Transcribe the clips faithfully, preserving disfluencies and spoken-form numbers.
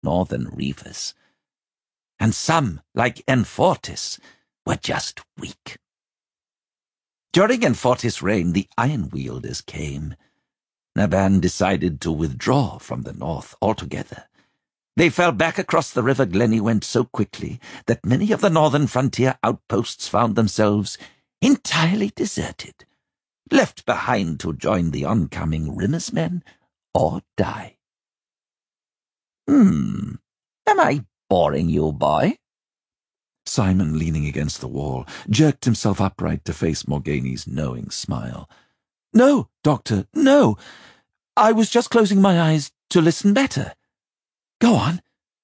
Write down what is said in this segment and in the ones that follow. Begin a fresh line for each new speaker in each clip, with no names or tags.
northern reavers. And some, like Enfortis, were just weak. During Enfortis' reign, the Iron Wielders came. Naban decided to withdraw from the north altogether. They fell back across the river Glennywent so quickly that many of the northern frontier outposts found themselves entirely deserted, left behind to join the oncoming Rimmer's men or die. Hmm, am I boring you, boy?
Simon, leaning against the wall, jerked himself upright to face Morgaini's knowing smile. No, Doctor, no. I was just closing my eyes to listen better. Go on.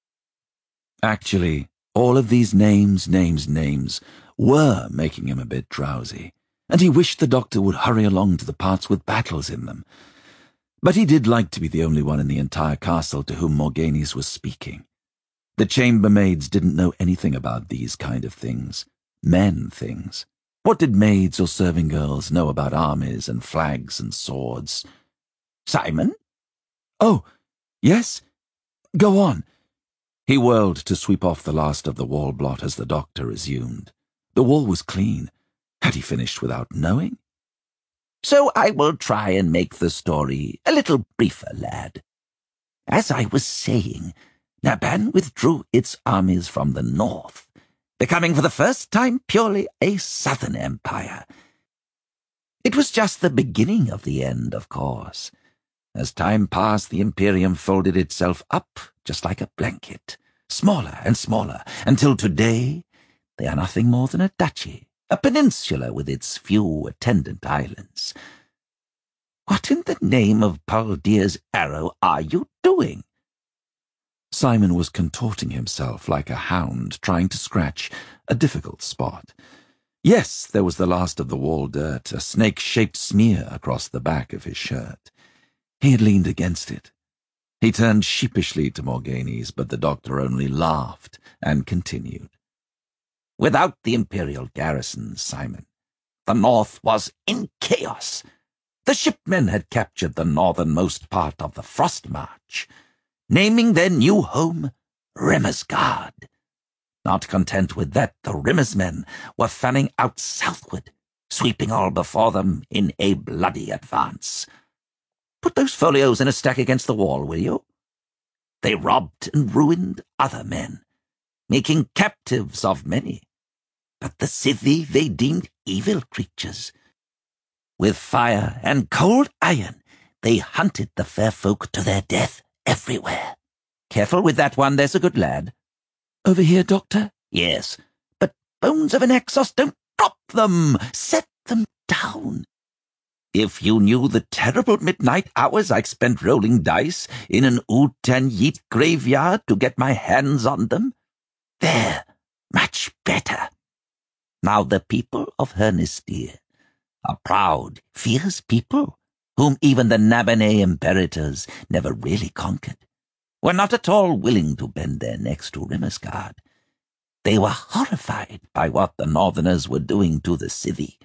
Actually, all of these names, names, names were making him a bit drowsy, and he wished the doctor would hurry along to the parts with battles in them. But he did like to be the only one in the entire castle to whom Morgainis was speaking. The chambermaids didn't know anything about these kind of things. Men things. What did maids or serving girls know about armies and flags and swords?
Simon?
Oh, yes? Go on. He whirled to sweep off the last of the wall blot as the doctor resumed. The wall was clean. Had he finished without knowing?
So I will try and make the story a little briefer, lad. As I was saying, Naban withdrew its armies from the north, becoming for the first time purely a southern empire. It was just the beginning of the end, of course. As time passed, the Imperium folded itself up just like a blanket, smaller and smaller, until today they are nothing more than a duchy, a peninsula with its few attendant islands. What in the name of Paldeer's arrow are you doing?
Simon was contorting himself like a hound trying to scratch a difficult spot. Yes, there was the last of the wall dirt, a snake-shaped smear across the back of his shirt. He had leaned against it. He turned sheepishly to Morgainis, but the doctor only laughed and continued.
Without the Imperial garrison, Simon, the north was in chaos. The shipmen had captured the northernmost part of the Frost March, naming their new home Rimmersgard. Not content with that, the Rimmer's men were fanning out southward, sweeping all before them in a bloody advance. Put those folios in a stack against the wall, will you? They robbed and ruined other men, making captives of many. But the Scythi they deemed evil creatures. With fire and cold iron, they hunted the fair folk to their death everywhere. Careful with that one, there's a good lad.
Over here, Doctor?
Yes, but bones of an Exos, don't drop them. Set them down. If you knew the terrible midnight hours I'd spent rolling dice in an Utanyit graveyard to get my hands on them, they're much better. Now the people of Hernistir, a proud, fierce people, whom even the Nabanese imperators never really conquered, were not at all willing to bend their necks to Rimmersgard. They were horrified by what the northerners were doing to the Scythi.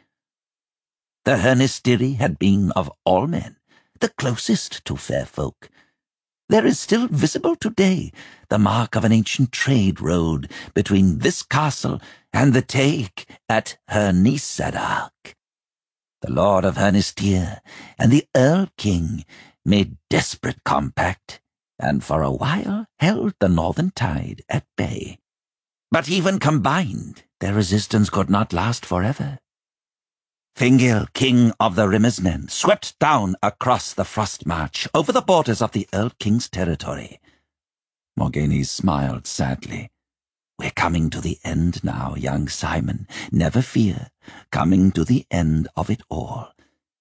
The Hernistiri had been, of all men, the closest to fair folk. There is still visible today the mark of an ancient trade road between this castle and the take at Hernisadark. The Lord of Hernistir and the Earl King made desperate compact, and for a while held the northern tide at bay. But even combined, their resistance could not last forever. Thingil, king of the Rimmer's men, swept down across the Frost March over the borders of the Earl King's territory.
Morgainis smiled sadly.
We're coming to the end now, young Simon. Never fear, coming to the end of it all.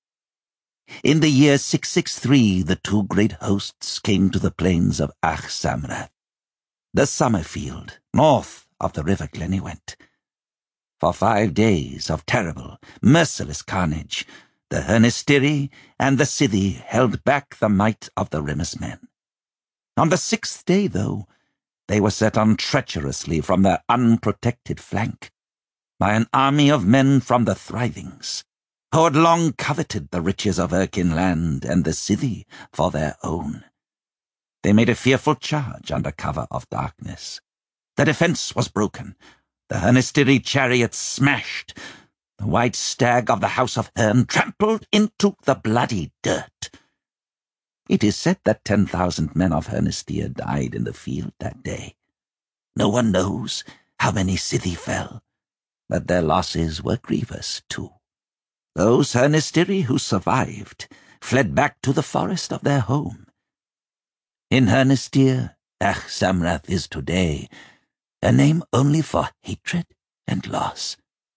In the year six sixty-three, the two great hosts came to the plains of Achsamrath, the summer field, north of the river Glennywent. For five days of terrible, merciless carnage, the Hernistiri and the Scythi held back the might of the Rimmer's men. On the sixth day, though, they were set on treacherously from their unprotected flank by an army of men from the Thrivings, who had long coveted the riches of Erkin land and the Scythi for their own. They made a fearful charge under cover of darkness. The defence was broken. The Hernestiri chariot smashed. The white stag of the House of Herne trampled into the bloody dirt. It is said that ten thousand men of Hernestir died in the field that day. No one knows how many Scythi fell, but their losses were grievous too. Those Hernestiri who survived fled back to the forest of their home. In Hernestir, Ach Samrath is today a name only for hatred and loss.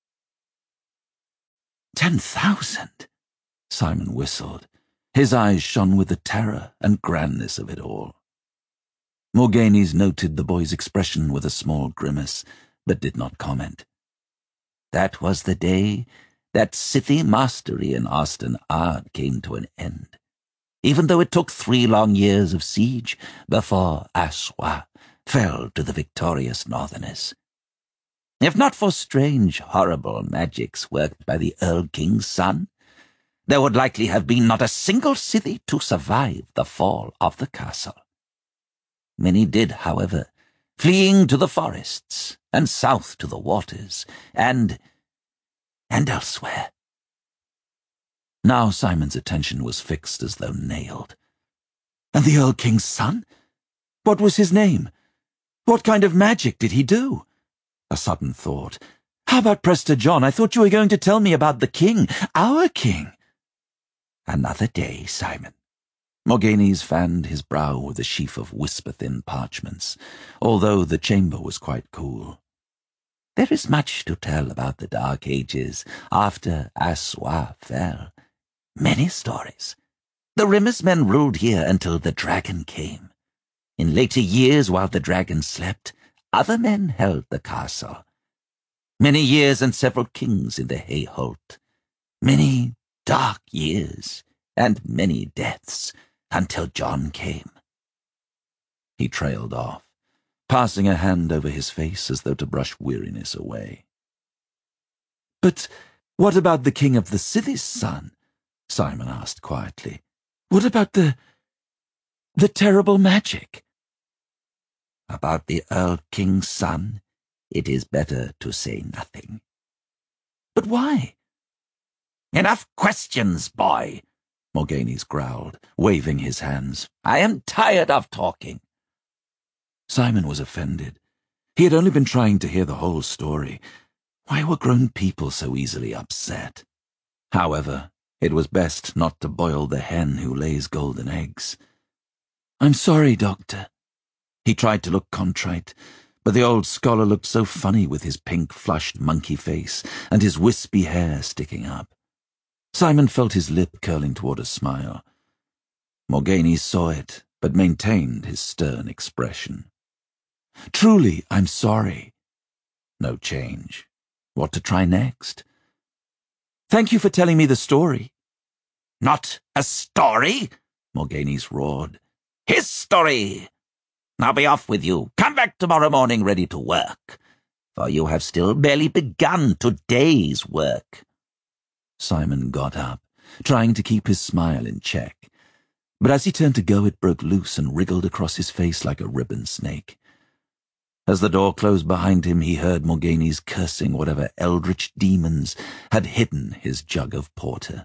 Ten thousand? Simon whistled. His eyes shone with the terror and grandness of it all. Morghanes noted the boy's expression with a small grimace, but did not comment.
That was the day that Scythi mastery in Osten Ard came to an end, even though it took three long years of siege before Aswa fell to the victorious Northerners. If not for strange, horrible magics worked by the Earl King's son, there would likely have been not a single Scythi to survive the fall of the castle. Many did, however, fleeing to the forests and south to the waters, and... and elsewhere.
Now Simon's attention was fixed as though nailed. And the Earl King's son? What was his name? What kind of magic did he do? A sudden thought. How about Prester John? I thought you were going to tell me about the king, our king.
Another day, Simon.
Morghanes fanned his brow with a sheaf of whisper-thin parchments, although the chamber was quite cool.
There is much to tell about the Dark Ages after Aswa fell. Many stories. The Rimmer's men ruled here until the dragon came. In later years, while the dragon slept, other men held the castle. Many years and several kings in the Hayholt. Many dark years and many deaths until John came.
He trailed off, passing a hand over his face as though to brush weariness away. But what about the king of the Scythi's son? Simon asked quietly. What about the... the terrible magic?
About the Earl King's son, it is better to say nothing.
But why?
Enough questions, boy, Morghanes growled, waving his hands. I am tired of talking.
Simon was offended. He had only been trying to hear the whole story. Why were grown people so easily upset? However, it was best not to boil the hen who lays golden eggs. I'm sorry, Doctor. He tried to look contrite, but the old scholar looked so funny with his pink, flushed monkey face and his wispy hair sticking up. Simon felt his lip curling toward a smile. Morghanes saw it, but maintained his stern expression. Truly, I'm sorry. No change. What to try next? Thank you for telling me the story.
Not a story, Morghanes roared. History! Now be off with you. Come back tomorrow morning ready to work, for you have still barely begun today's work.
Simon got up, trying to keep his smile in check, but as he turned to go it broke loose and wriggled across his face like a ribbon snake. As the door closed behind him, he heard Morghanes cursing whatever eldritch demons had hidden his jug of porter.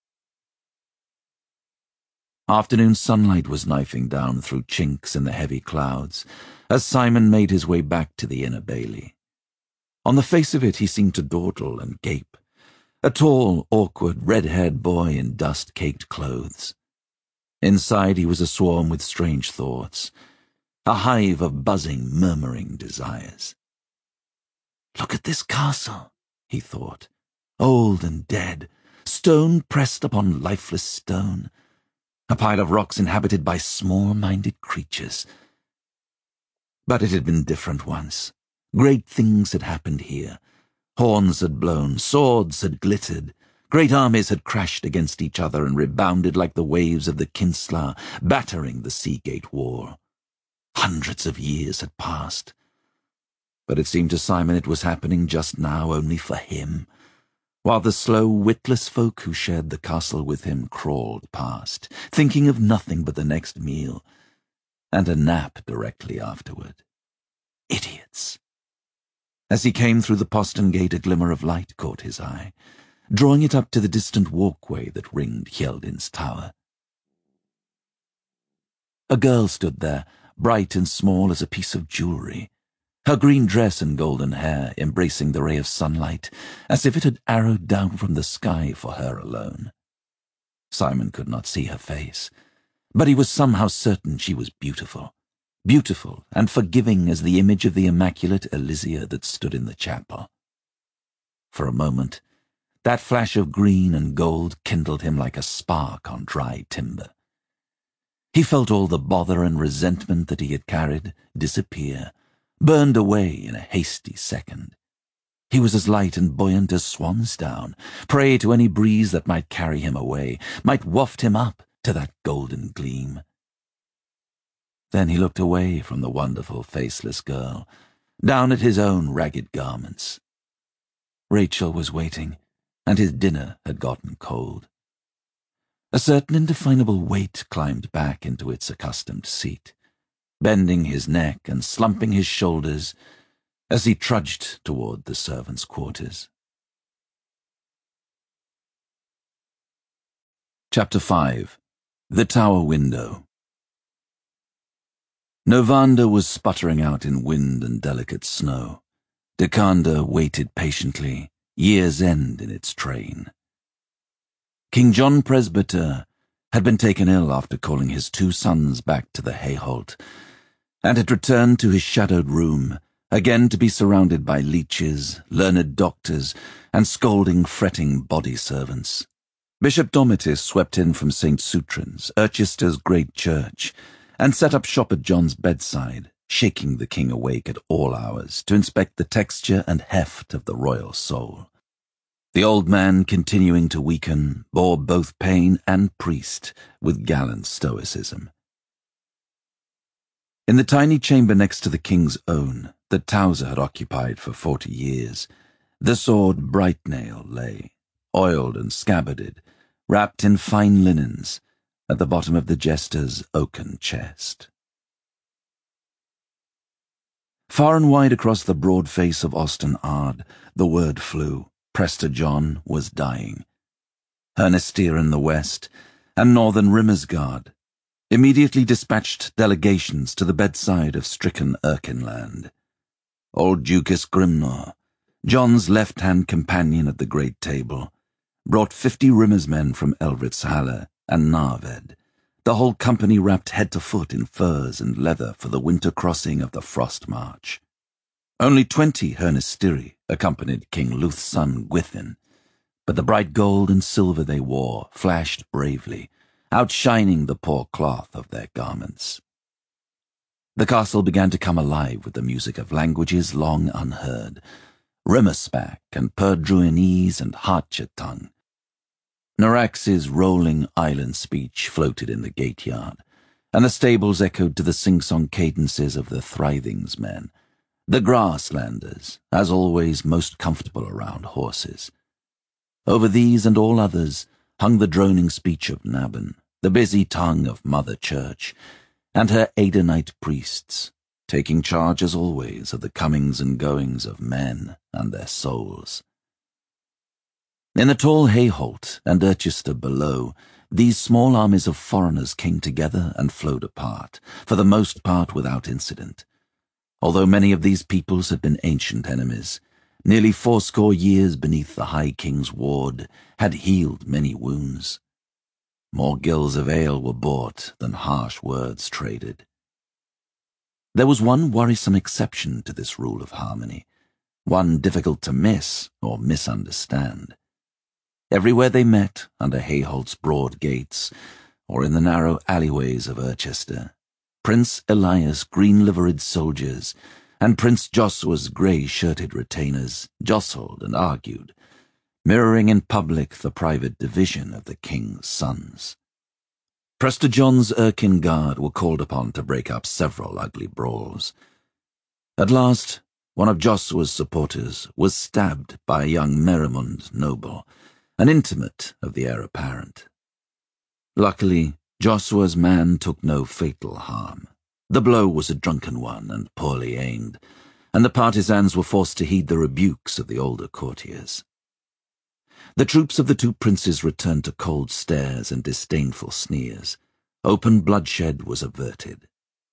Afternoon sunlight was knifing down through chinks in the heavy clouds as Simon made his way back to the inner bailey. On the face of it he seemed to dawdle and gape, a tall, awkward, red-haired boy in dust-caked clothes. Inside he was aswarm with strange thoughts, a hive of buzzing, murmuring desires. Look at this castle, he thought, old and dead, stone pressed upon lifeless stone, a pile of rocks inhabited by small-minded creatures. But it had been different once. Great things had happened here. Horns had blown, swords had glittered, great armies had crashed against each other and rebounded like the waves of the Kinsla, battering the Seagate wall. Hundreds of years had passed. But it seemed to Simon it was happening just now only for him, while the slow, witless folk who shared the castle with him crawled past, thinking of nothing but the next meal, and a nap directly afterward. Idiots! As he came through the postern gate, a glimmer of light caught his eye, drawing it up to the distant walkway that ringed Hjeldin's tower. A girl stood there, bright and small as a piece of jewelry, her green dress and golden hair embracing the ray of sunlight, as if it had arrowed down from the sky for her alone. Simon could not see her face, but he was somehow certain she was beautiful, beautiful and forgiving as the image of the immaculate Elysia that stood in the chapel. For a moment, that flash of green and gold kindled him like a spark on dry timber. He felt all the bother and resentment that he had carried disappear, burned away in a hasty second. He was as light and buoyant as swan's down, prey to any breeze that might carry him away, might waft him up to that golden gleam. Then he looked away from the wonderful faceless girl, down at his own ragged garments. Rachel was waiting, and his dinner had gotten cold. A certain indefinable weight climbed back into its accustomed seat, bending his neck and slumping his shoulders as he trudged toward the servants' quarters. Chapter five. The Tower Window. Novanda was sputtering out in wind and delicate snow. Dekanda waited patiently, year's end in its train. King John Presbyter had been taken ill after calling his two sons back to the Hayholt, and had returned to his shadowed room, again to be surrounded by leeches, learned doctors, and scolding, fretting body servants. Bishop Domitis swept in from Saint Sutrin's, Erchester's great church, and set up shop at John's bedside, shaking the king awake at all hours to inspect the texture and heft of the royal soul. The old man, continuing to weaken, bore both pain and priest with gallant stoicism. In the tiny chamber next to the king's own, that Towser had occupied for forty years, the sword Brightnail lay, oiled and scabbarded, wrapped in fine linens, at the bottom of the jester's oaken chest. Far and wide across the broad face of Osten Ard, the word flew. Prester John was dying. Hernestir in the west, and northern Rimmersgard, immediately dispatched delegations to the bedside of stricken Erkinland. Old Ducus Grimnor, John's left-hand companion at the great table, brought fifty Rimmersmen from Elvritshalle and Narved, the whole company wrapped head to foot in furs and leather for the winter crossing of the Frost March. Only twenty Hernestiri accompanied King Luth's son Gwithin, but the bright gold and silver they wore flashed bravely, outshining the poor cloth of their garments. The castle began to come alive with the music of languages long unheard, Rimmerspak and Perdruinese and Hartchettung. Narax's rolling island speech floated in the gate-yard, and the stables echoed to the sing-song cadences of the Thrithings men, the Grasslanders, as always most comfortable around horses. Over these and all others hung the droning speech of Nabben, the busy tongue of Mother Church, and her Adonite priests, taking charge as always of the comings and goings of men and their souls. In the tall Hayholt and Erchester below, these small armies of foreigners came together and flowed apart, for the most part without incident. Although many of these peoples had been ancient enemies, nearly fourscore years beneath the High King's ward had healed many wounds. More gills of ale were bought than harsh words traded. There was one worrisome exception to this rule of harmony, one difficult to miss or misunderstand. Everywhere they met, under Hayholt's broad gates, or in the narrow alleyways of Erchester, Prince Elias' green-liveried soldiers and Prince Joshua's grey-shirted retainers jostled and argued, mirroring in public the private division of the king's sons. Prester John's Erkin Guard were called upon to break up several ugly brawls. At last, one of Joshua's supporters was stabbed by a young Merimund noble, an intimate of the heir apparent. Luckily, Joshua's man took no fatal harm, The blow was a drunken one and poorly aimed, and the partisans were forced to heed the rebukes of the older courtiers. The troops of the two princes returned to cold stares and disdainful sneers. Open bloodshed was averted.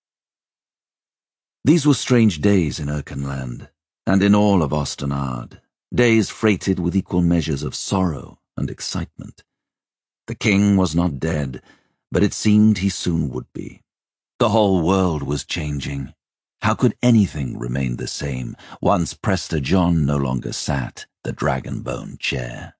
These were strange days in Erkenland, and in all of Ostenard, days freighted with equal measures of sorrow and excitement. The king was not dead, but it seemed he soon would be. The whole world was changing. How could anything remain the same once Prester John no longer sat the dragon-bone chair?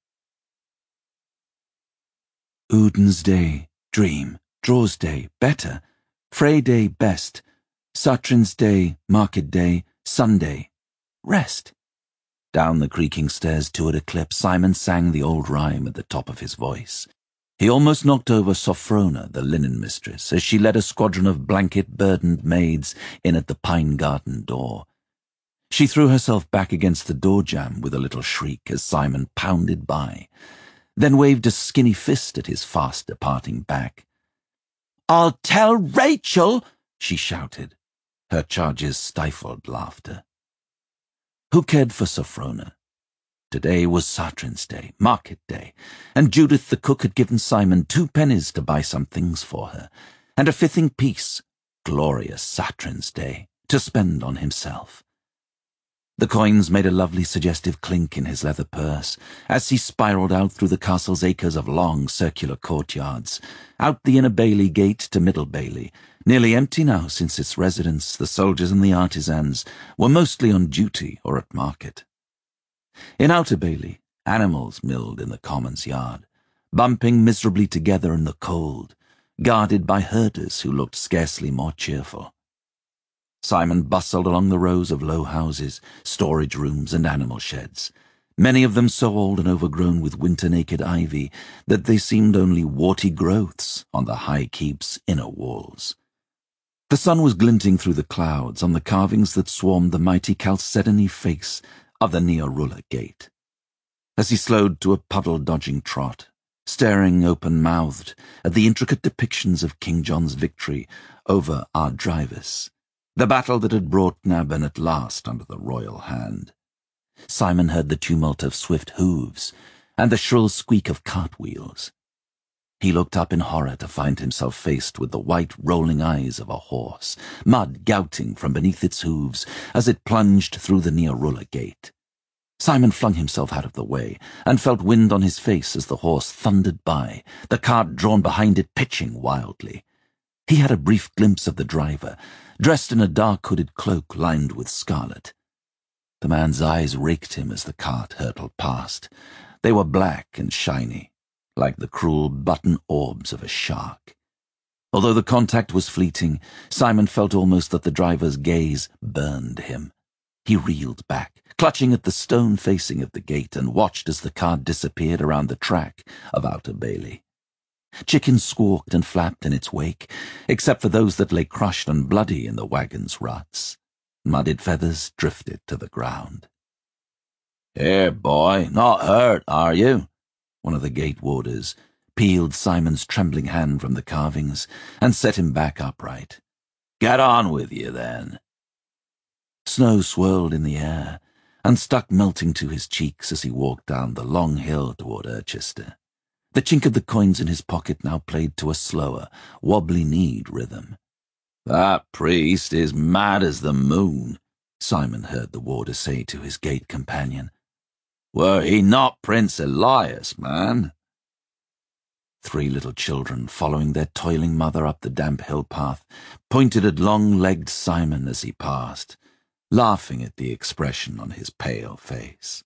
Uden's day, dream, Draw's day, better, Frey day, best, Satrin's day, market day, Sunday, rest. Down the creaking stairs toward a clip, Simon sang the old rhyme at the top of his voice. He almost knocked over Sophrona, the linen mistress, as she led a squadron of blanket-burdened maids in at the pine garden door. She threw herself back against the door jamb with a little shriek as Simon pounded by, then waved a skinny fist at his fast-departing back. "I'll tell Rachel!" she shouted. Her charges stifled laughter. Who cared for Sophrona? Today was Satrin's day, market day, and Judith the cook had given Simon two pennies to buy some things for her, and a fifthing piece, glorious Satrin's day, to spend on himself. The coins made a lovely suggestive clink in his leather purse as he spiraled out through the castle's acres of long circular courtyards, out the inner bailey gate to Middle Bailey, nearly empty now since its residents, the soldiers and the artisans, were mostly on duty or at market. In Outer Bailey, animals milled in the commons yard, bumping miserably together in the cold, guarded by herders who looked scarcely more cheerful. Simon bustled along the rows of low houses, storage rooms and animal sheds, many of them so old and overgrown with winter-naked ivy that they seemed only warty growths on the high keep's inner walls. The sun was glinting through the clouds on the carvings that swarmed the mighty chalcedony face of the Neorula gate. As he slowed to a puddle-dodging trot, staring open-mouthed at the intricate depictions of King John's victory over Ardrivis, the battle that had brought Nabon at last under the royal hand, Simon heard the tumult of swift hooves and the shrill squeak of cartwheels. He looked up in horror to find himself faced with the white rolling eyes of a horse, mud gouting from beneath its hooves as it plunged through the Neorula gate. Simon flung himself out of the way and felt wind on his face as the horse thundered by, the cart drawn behind it pitching wildly. He had a brief glimpse of the driver, dressed in a dark hooded cloak lined with scarlet. The man's eyes raked him as the cart hurtled past. They were black and shiny, like the cruel button orbs of a shark. Although the contact was fleeting, Simon felt almost that the driver's gaze burned him. He reeled back, clutching at the stone facing of the gate, and watched as the car disappeared around the track of Outer Bailey. Chickens squawked and flapped in its wake, except for those that lay crushed and bloody in the wagon's ruts. Mudded feathers drifted to the ground. "Here, boy, not hurt, are you?" One of the gate warders peeled Simon's trembling hand from the carvings and set him back upright. "Get on with you, then." Snow swirled in the air and stuck melting to his cheeks as he walked down the long hill toward Urchester. The chink of the coins in his pocket now played to a slower, wobbly-kneed rhythm. "That priest is mad as the moon," Simon heard the warder say to his gate companion. "Were he not Prince Elias, man?" Three little children, following their toiling mother up the damp hill path, pointed at long-legged Simon as he passed, laughing at the expression on his pale face.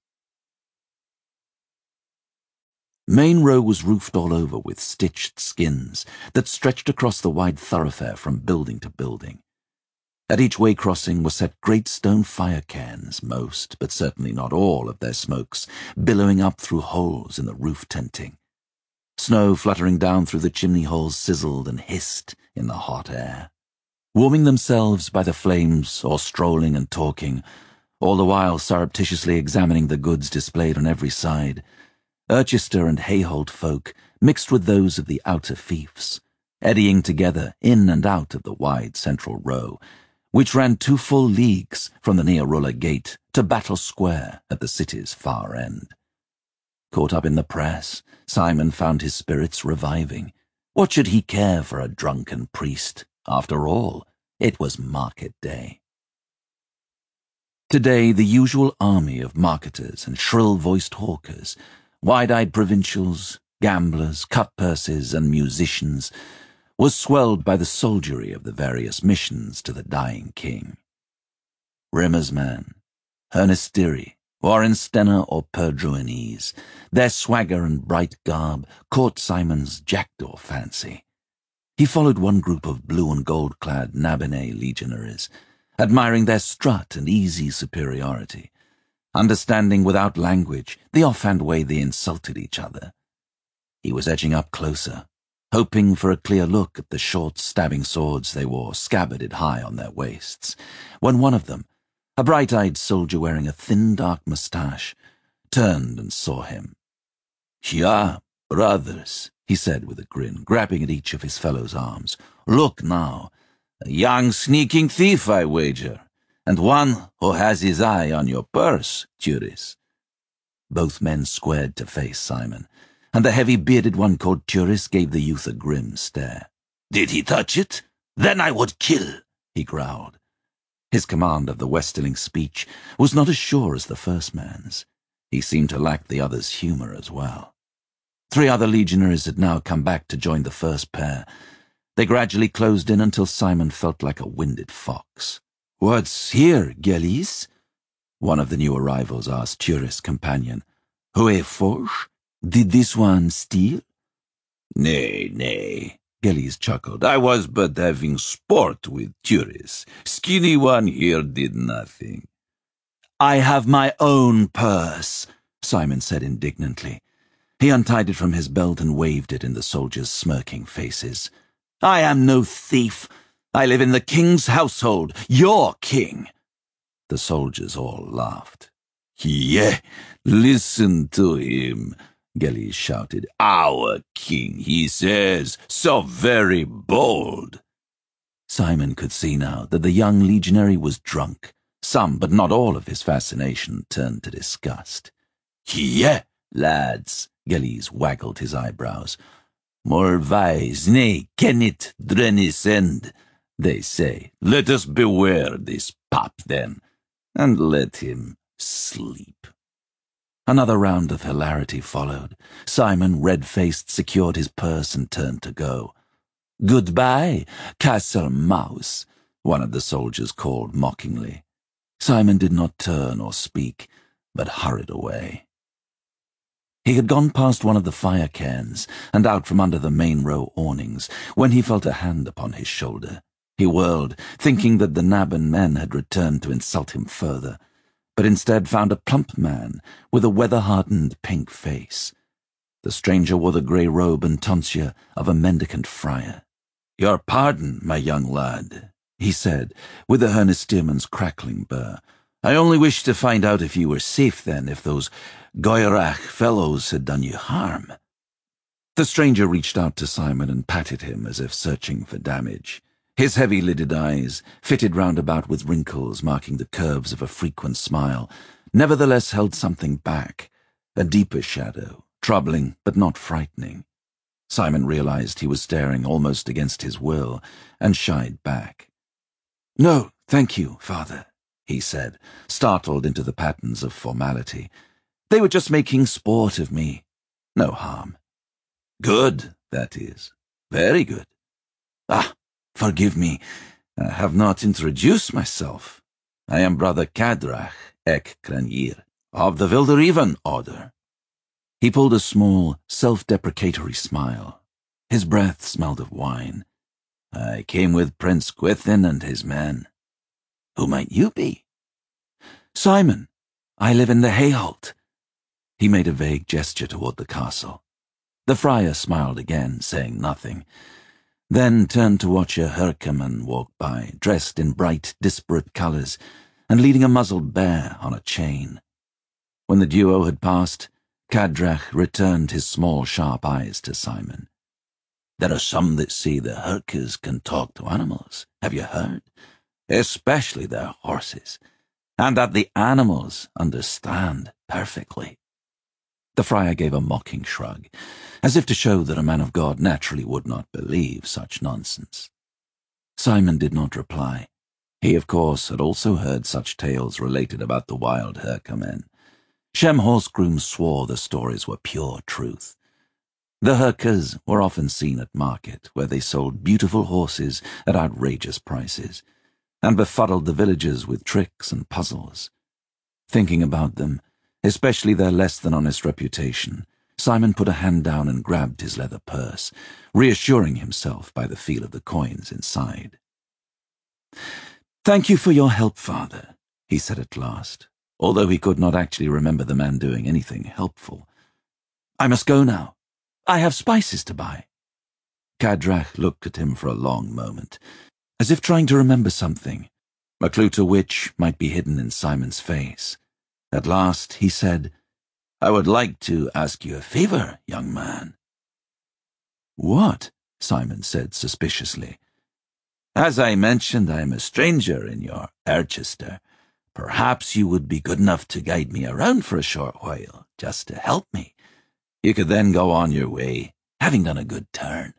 Main Row was roofed all over with stitched skins that stretched across the wide thoroughfare from building to building. At each way crossing were set great stone fire cairns, most, but certainly not all, of their smokes billowing up through holes in the roof tenting. Snow fluttering down through the chimney holes sizzled and hissed in the hot air. Warming themselves by the flames or strolling and talking, all the while surreptitiously examining the goods displayed on every side, Urchester and Hayholt folk mixed with those of the outer fiefs, eddying together in and out of the wide central row, which ran two full leagues from the near Rulla Gate to Battle Square at the city's far end. Caught up in the press, Simon found his spirits reviving. What should he care for a drunken priest? After all, it was market day. Today, the usual army of marketers and shrill-voiced hawkers, wide-eyed provincials, gamblers, cut-purses, and musicians, was swelled by the soldiery of the various missions to the dying king. Rimmer's man, Hernestiri, Warren Stenner, or Perdruinese, their swagger and bright garb caught Simon's jackdaw fancy. He followed one group of blue and gold-clad Nabonais legionaries, admiring their strut and easy superiority, understanding without language the offhand way they insulted each other. He was edging up closer, hoping for a clear look at the short stabbing swords they wore scabbarded high on their waists, when one of them, a bright-eyed soldier wearing a thin dark moustache, turned and saw him. "Yeah, brothers," he said with a grin, grabbing at each of his fellow's arms. "Look now, a young sneaking thief, I wager, and one who has his eye on your purse, Turis." Both men squared to face Simon, and the heavy-bearded one called Turis gave the youth a grim stare. "Did he touch it? Then I would kill," he growled. His command of the Westerling speech was not as sure as the first man's. He seemed to lack the other's humour as well. Three other legionaries had now come back to join the first pair. They gradually closed in until Simon felt like a winded fox. "What's here, Gelis?" one of the new arrivals asked Turis' companion. "Hoe forch? Did this one steal?" "Nay, nay," Gelis chuckled. "I was but having sport with Turis. Skinny one here did nothing." "I have my own purse," Simon said indignantly. He untied it from his belt and waved it in the soldiers' smirking faces. "I am no thief. I live in the king's household, your king." The soldiers all laughed. "Yeah, listen to him," Gelis shouted. "Our king, he says, so very bold." Simon could see now that the young legionary was drunk. Some, but not all of his fascination turned to disgust. "Yeah, lads," Gelis waggled his eyebrows. "More wise, nay, Kenneth Drenisend, they say. Let us beware this pop, then, and let him sleep." Another round of hilarity followed. Simon, red-faced, secured his purse and turned to go. "Goodbye, Castle Mouse," one of the soldiers called mockingly. Simon did not turn or speak, but hurried away. He had gone past one of the fire cairns and out from under the main row awnings when he felt a hand upon his shoulder. He whirled, thinking that the Nabon men had returned to insult him further, but instead found a plump man with a weather-hardened pink face. The stranger wore the grey robe and tonsure of a mendicant friar. "Your pardon, my young lad," he said, with the Hernestierman's crackling burr. "I only wished to find out if you were safe then, if those Goyrach fellows had done you harm." The stranger reached out to Simon and patted him as if searching for damage. His heavy-lidded eyes, fitted round about with wrinkles marking the curves of a frequent smile, nevertheless held something back, a deeper shadow, troubling but not frightening. Simon realized he was staring almost against his will, and shied back. "No, thank you, Father," he said, startled into the patterns of formality. "They were just making sport of me. No harm." "Good, that is. Very good. Ah, forgive me, I have not introduced myself. I am Brother Cadrach Ek Cranir, of the Vilderieven order." He pulled a small, self-deprecatory smile. His breath smelled of wine. "I came with Prince Gwithin and his men." "Who might you be?" "Simon. I live in the Hayholt." He made a vague gesture toward the castle. The friar smiled again, saying nothing, then turned to watch a Herkiman walk by, dressed in bright, disparate colours, and leading a muzzled bear on a chain. When the duo had passed, Cadrach returned his small, sharp eyes to Simon.
There are some that say the Hurkas can talk to animals. Have you heard? Especially their horses. And that the animals understand perfectly. The friar gave a mocking shrug, as if to show that a man of God naturally would not believe such nonsense. Simon did not reply. He, of course, had also heard such tales related about the wild Hyrka men. Shem Horsegroom swore the stories were pure truth. The Hyrkas were often seen at market, where they sold beautiful horses at outrageous prices, and befuddled the villagers with tricks and puzzles. Thinking about them, especially their less-than-honest reputation, Simon put a hand down and grabbed his leather purse, reassuring himself by the feel of the coins inside. "Thank you for your help, Father," he said at last, although he could not actually remember the man doing anything helpful. "I must go now. I have spices to buy." Kadrach looked at him for a long moment, as if trying to remember something, a clue to which might be hidden in Simon's face. At last he said, "I would like to ask you a favor, young man." "What?" Simon said suspiciously. "As I mentioned, I am a stranger in your Erchester. Perhaps you would be good enough to guide me around for a short while, just to help me. You could then go on your way, having done a good turn."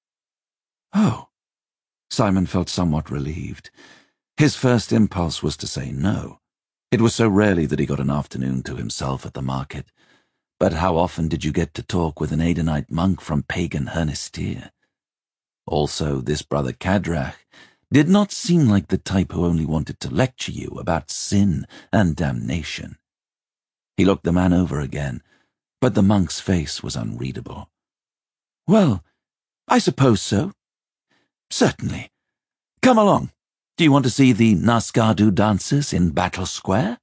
"Oh." Simon felt somewhat relieved. His first impulse was to say no. It was so rarely that he got an afternoon to himself at the market. But how often did you get to talk with an Adenite monk from pagan Hernistir? Also, this brother Kadrach did not seem like the type who only wanted to lecture you about sin and damnation. He looked the man over again, but the monk's face was unreadable. "Well, I suppose so. Certainly. Come along. Do you want to see the Naskardu dancers in Battle Square?"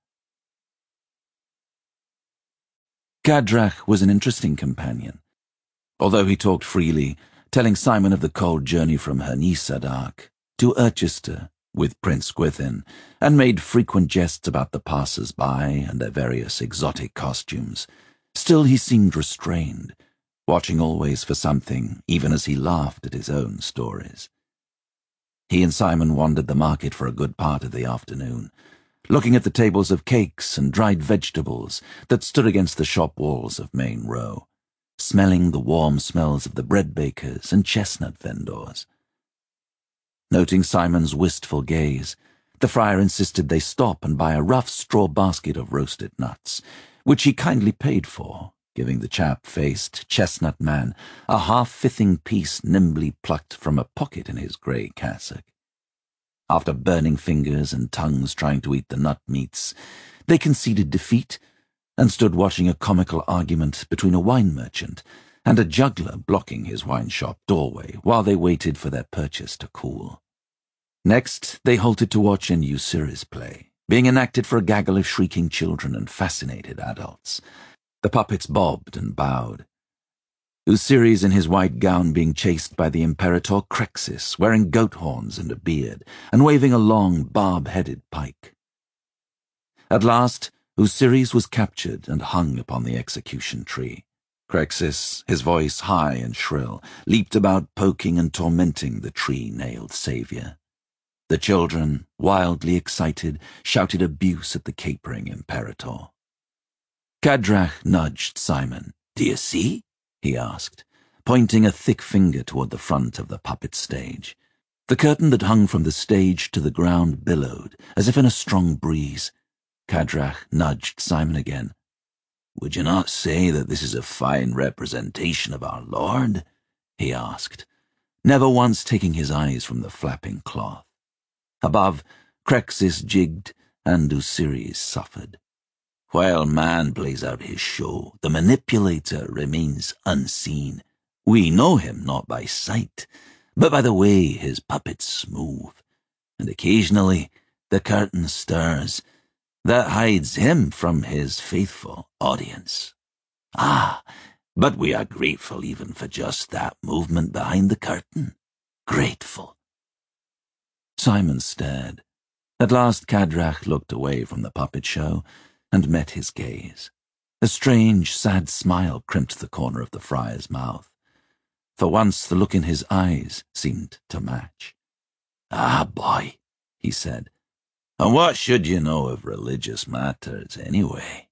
Kadrach was an interesting companion. Although he talked freely, telling Simon of the cold journey from Hernisadark to Erchester with Prince Gwithin, and made frequent jests about the passers-by and their various exotic costumes, still he seemed restrained, watching always for something, even as he laughed at his own stories. He and Simon wandered the market for a good part of the afternoon, looking at the tables of cakes and dried vegetables that stood against the shop walls of Main Row, smelling the warm smells of the bread bakers and chestnut vendors. Noting Simon's wistful gaze, the friar insisted they stop and buy a rough straw basket of roasted nuts, which he kindly paid for, giving the chap-faced chestnut man a half-fithing piece nimbly plucked from a pocket in his grey cassock. After burning fingers and tongues trying to eat the nut meats, they conceded defeat and stood watching a comical argument between a wine merchant and a juggler blocking his wine shop doorway while they waited for their purchase to cool. Next, they halted to watch an Usiris play, being enacted for a gaggle of shrieking children and fascinated adults. The puppets bobbed and bowed. Usiris in his white gown being chased by the Imperator Crexis, wearing goat horns and a beard, and waving a long, barb-headed pike. At last, Usiris was captured and hung upon the execution tree. Crexis, his voice high and shrill, leaped about poking and tormenting the tree-nailed saviour. The children, wildly excited, shouted abuse at the capering Imperator. Kadrach nudged Simon. "Do you see?" he asked, pointing a thick finger toward the front of the puppet stage. The curtain that hung from the stage to the ground billowed, as if in a strong breeze. Kadrach nudged Simon again. "Would you not say that this is a fine representation of our Lord?" he asked, never once taking his eyes from the flapping cloth. Above, Crexis jigged and Usiris suffered. While man plays out his show, the manipulator remains unseen. We know him not by sight, but by the way his puppets move, and occasionally the curtain stirs. That hides him from his faithful audience. Ah, but we are grateful even for just that movement behind the curtain. Grateful." Simon stared. At last Kadrach looked away from the puppet show and met his gaze. A strange, sad smile crimped the corner of the friar's mouth.
For once the look in his eyes seemed to match. "Ah, boy," he said, "and what should you know of religious matters, anyway?"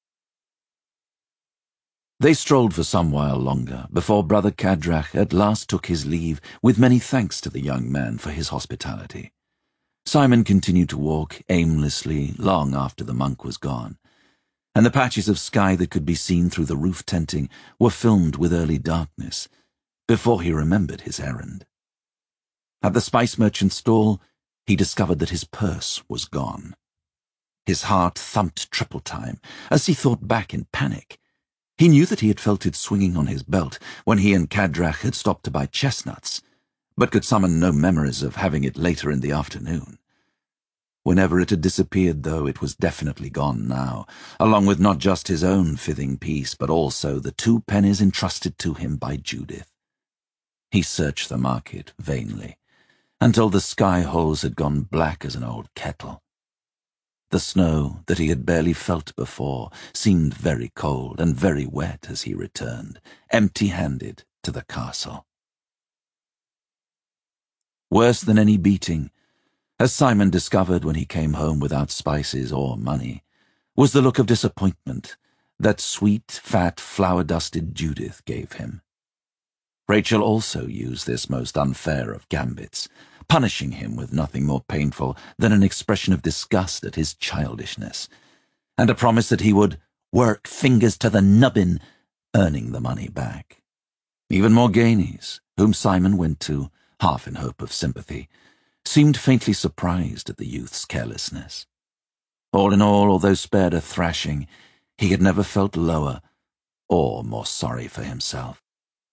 They strolled for some while longer, before Brother Kadrach at last took his leave, with many thanks to the young man for his hospitality. Simon continued to walk aimlessly long after the monk was gone, and the patches of sky that could be seen through the roof tenting were filmed with early darkness, before he remembered his errand. At the spice merchant's stall, he discovered that his purse was gone. His heart thumped triple time as he thought back in panic. He knew that he had felt it swinging on his belt when he and Kadrach had stopped to buy chestnuts, but could summon no memories of having it later in the afternoon. Whenever it had disappeared, though, it was definitely gone now, along with not just his own fithing piece, but also the two pennies entrusted to him by Judith. He searched the market vainly, until the sky holes had gone black as an old kettle. The snow that he had barely felt before seemed very cold and very wet as he returned, empty-handed, to the castle. Worse than any beating, as Simon discovered when he came home without spices or money, was the look of disappointment that sweet, fat, flour-dusted Judith gave him. Rachel also used this most unfair of gambits, punishing him with nothing more painful than an expression of disgust at his childishness, and a promise that he would work fingers to the nubbin, earning the money back. Even Morghanes, whom Simon went to, half in hope of sympathy, seemed faintly surprised at the youth's carelessness. All in all, although spared a thrashing, he had never felt lower or more sorry for himself.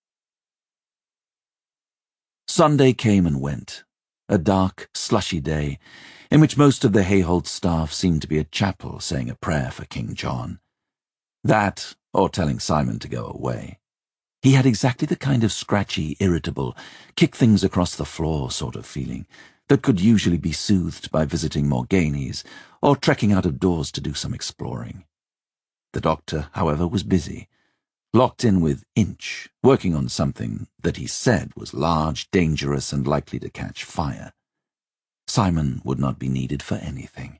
Sunday came and went, a dark, slushy day, in which most of the Hayholt staff seemed to be at chapel saying a prayer for King John. That, or telling Simon to go away. He had exactly the kind of scratchy, irritable, kick-things-across-the-floor sort of feeling that could usually be soothed by visiting Morghanes or trekking out of doors to do some exploring. The doctor, however, was busy, locked in with Inch, working on something that he said was large, dangerous, and likely to catch fire. Simon would not be needed for anything.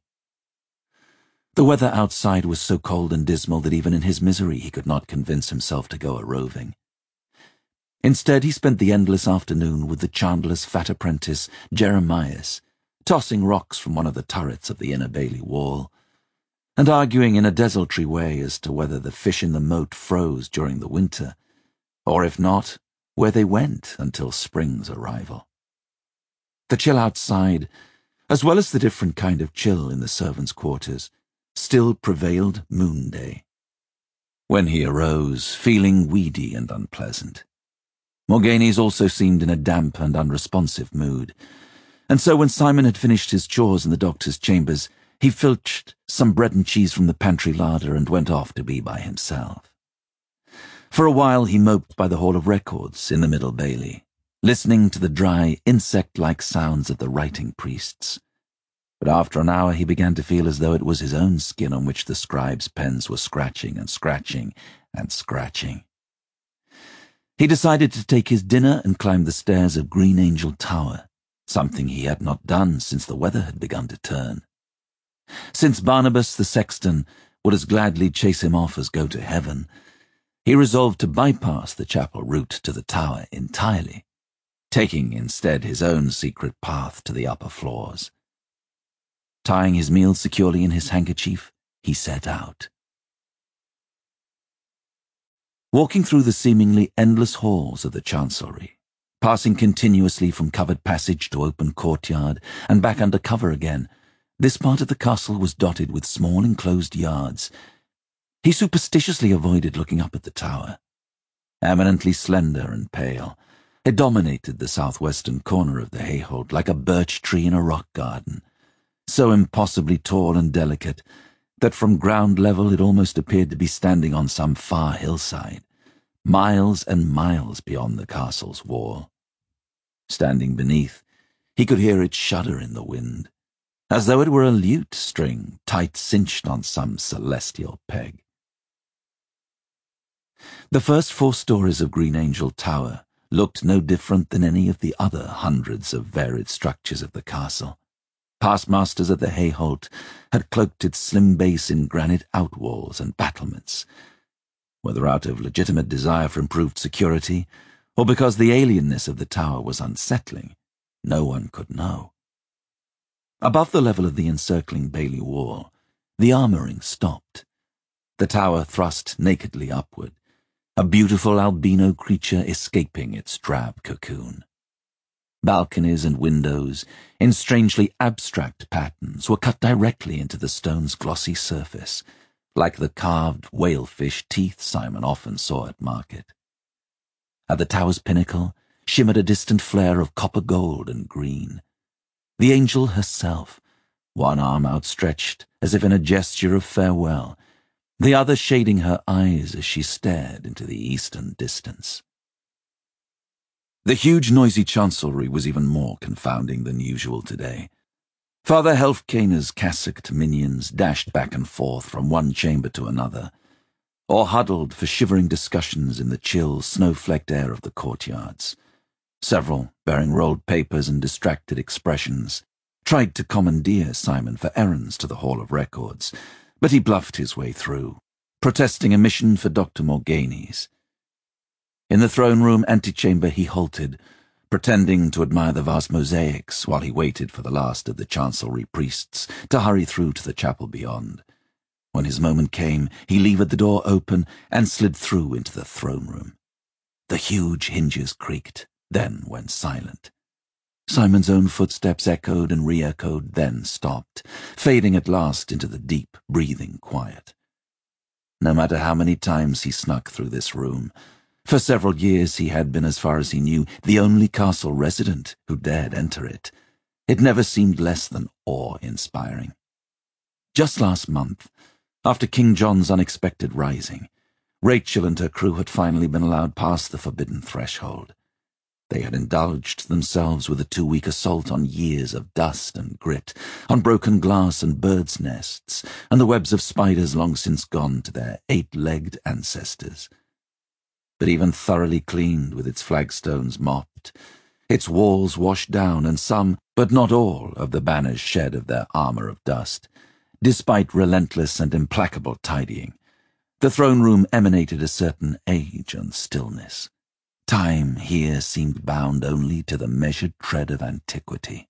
The weather outside was so cold and dismal that even in his misery he could not convince himself to go a-roving. Instead, he spent the endless afternoon with the chandler's fat apprentice, Jeremias, tossing rocks from one of the turrets of the inner bailey wall, and arguing in a desultory way as to whether the fish in the moat froze during the winter, or if not, where they went until spring's arrival. The chill outside, as well as the different kind of chill in the servants' quarters, still prevailed moon day, when he arose, feeling weedy and unpleasant. Morghanes also seemed in a damp and unresponsive mood, and so when Simon had finished his chores in the doctor's chambers, he filched some bread and cheese from the pantry larder and went off to be by himself. For a while he moped by the Hall of Records in the Middle Bailey, listening to the dry, insect-like sounds of the writing priests. But after an hour he began to feel as though it was his own skin on which the scribes' pens were scratching and scratching and scratching. He decided to take his dinner and climb the stairs of Green Angel Tower, something he had not done since the weather had begun to turn. Since Barnabas the sexton would as gladly chase him off as go to heaven, he resolved to bypass the chapel route to the tower entirely, taking instead his own secret path to the upper floors. Tying his meal securely in his handkerchief, he set out. Walking through the seemingly endless halls of the Chancellery, passing continuously from covered passage to open courtyard and back under cover again, this part of the castle was dotted with small enclosed yards. He superstitiously avoided looking up at the tower. Eminently slender and pale, it dominated the southwestern corner of the Hayholt like a birch tree in a rock garden, so impossibly tall and delicate that from ground level it almost appeared to be standing on some far hillside, miles and miles beyond the castle's wall. Standing beneath, he could hear it shudder in the wind, as though it were a lute string tight cinched on some celestial peg. The first four stories of Green Angel Tower looked no different than any of the other hundreds of varied structures of the castle. Past masters of the Hayholt had cloaked its slim base in granite outwalls and battlements, whether out of legitimate desire for improved security, or because the alienness of the tower was unsettling, no one could know. Above the level of the encircling bailey wall, the armouring stopped. The tower thrust nakedly upward, a beautiful albino creature escaping its drab cocoon. Balconies and windows, in strangely abstract patterns, were cut directly into the stone's glossy surface, like the carved whalefish teeth Simon often saw at market. At the tower's pinnacle shimmered a distant flare of copper gold and green. The angel herself, one arm outstretched as if in a gesture of farewell, the other shading her eyes as she stared into the eastern distance. The huge noisy chancellery was even more confounding than usual today. Father Helfkaner's cassocked minions dashed back and forth from one chamber to another, or huddled for shivering discussions in the chill, snow-flecked air of the courtyards. Several, bearing rolled papers and distracted expressions, tried to commandeer Simon for errands to the Hall of Records, but he bluffed his way through, protesting a mission for Doctor Morganis. In the throne-room antechamber he halted, pretending to admire the vast mosaics while he waited for the last of the chancellery priests to hurry through to the chapel beyond. When his moment came, he levered the door open and slid through into the throne-room. The huge hinges creaked, then went silent. Simon's own footsteps echoed and re-echoed, then stopped, fading at last into the deep, breathing quiet. No matter how many times he snuck through this room, for several years he had been, as far as he knew, the only castle resident who dared enter it. It never seemed less than awe-inspiring. Just last month, after King John's unexpected rising, Rachel and her crew had finally been allowed past the forbidden threshold. They had indulged themselves with a two-week assault on years of dust and grit, on broken glass and birds' nests, and the webs of spiders long since gone to their eight-legged ancestors. But even thoroughly cleaned, with its flagstones mopped, its walls washed down, and some, but not all, of the banners shed of their armour of dust, despite relentless and implacable tidying, the throne-room emanated a certain age and stillness. Time here seemed bound only to the measured tread of antiquity.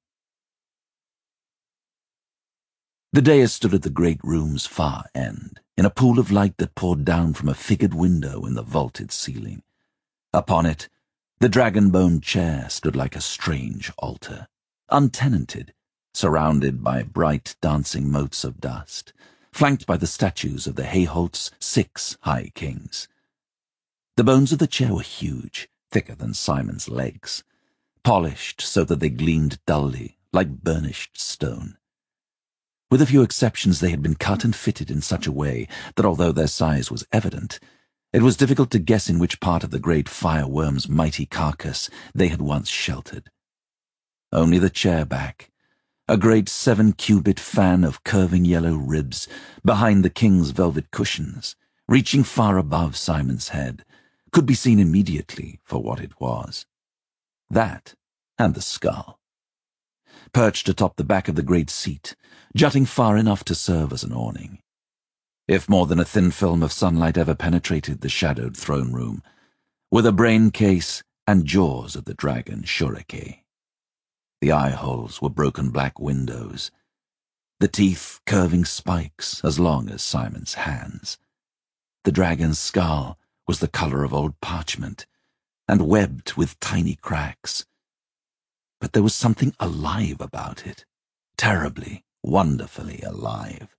The dais stood at the great room's far end, in a pool of light that poured down from a figured window in the vaulted ceiling. Upon it, the dragon-boned chair stood like a strange altar, untenanted, surrounded by bright dancing motes of dust, flanked by the statues of the Hayholt's six high kings. The bones of the chair were huge, thicker than Simon's legs, polished so that they gleamed dully, like burnished stone. With a few exceptions, they had been cut and fitted in such a way that although their size was evident, it was difficult to guess in which part of the great fireworm's mighty carcass they had once sheltered. Only the chair back, a great seven-cubit fan of curving yellow ribs behind the king's velvet cushions, reaching far above Simon's head, could be seen immediately for what it was. That and the skull. Perched atop the back of the great seat, jutting far enough to serve as an awning. If more than a thin film of sunlight ever penetrated the shadowed throne room, were the brain case and jaws of the dragon Shurike. The eye holes were broken black windows, the teeth curving spikes as long as Simon's hands. The dragon's skull was the colour of old parchment, and webbed with tiny cracks. But there was something alive about it, terribly, wonderfully alive.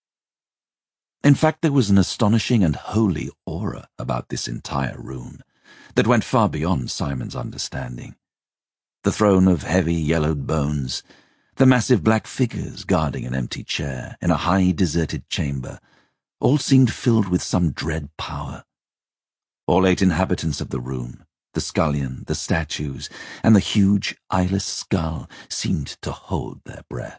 In fact, there was an astonishing and holy aura about this entire room that went far beyond Simon's understanding. The throne of heavy yellowed bones, the massive black figures guarding an empty chair in a high deserted chamber, all seemed filled with some dread power. All eight inhabitants of the room, the scullion, the statues, and the huge eyeless skull seemed to hold their breath.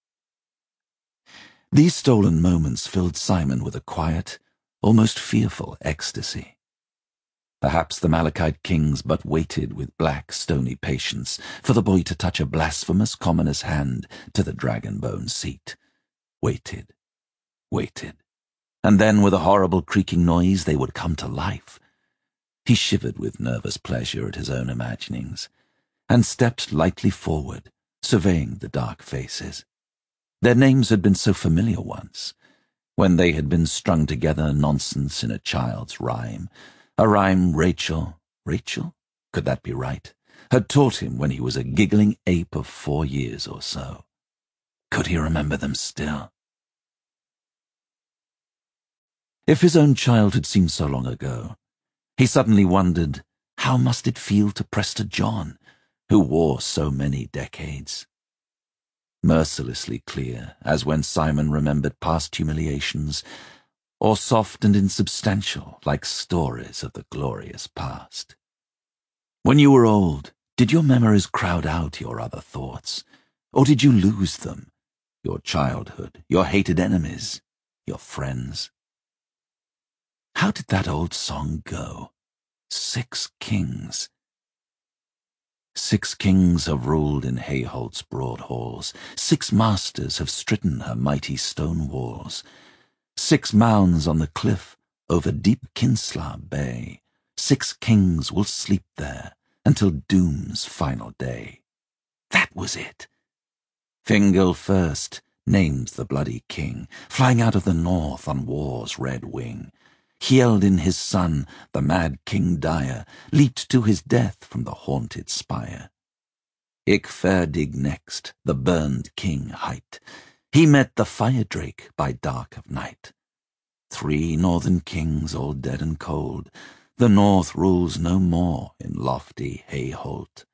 These stolen moments filled Simon with a quiet, almost fearful ecstasy. Perhaps the Malachite kings but waited with black, stony patience for the boy to touch a blasphemous commoner's hand to the dragon-bone seat. Waited, waited, and then with a horrible creaking noise they would come to life. He shivered with nervous pleasure at his own imaginings, and stepped lightly forward, surveying the dark faces. Their names had been so familiar once, when they had been strung together nonsense in a child's rhyme, a rhyme Rachel, Rachel? Could that be right? Had taught him when he was a giggling ape of four years or so. Could he remember them still? If his own childhood seemed so long ago, he suddenly wondered, how must it feel to Prester John, who wore so many decades? Mercilessly clear, as when Simon remembered past humiliations, or soft and insubstantial, like stories of the glorious past. When you were old, did your memories crowd out your other thoughts, or did you lose them, your childhood, your hated enemies, your friends? How did that old song go? Six kings. Six kings have ruled in Hayholt's broad halls, six masters have stridden her mighty stone walls, six mounds on the cliff over deep Kinslaw Bay, six kings will sleep there until doom's final day. That was it. Fingal first names the bloody king, flying out of the north on war's red wing. Hieldin his son, the mad King Dire, leaped to his death from the haunted spire. Icferdig next, the burned king hight. He met the fire drake by dark of night. Three northern kings all dead and cold, the north rules no more in lofty Hayholt.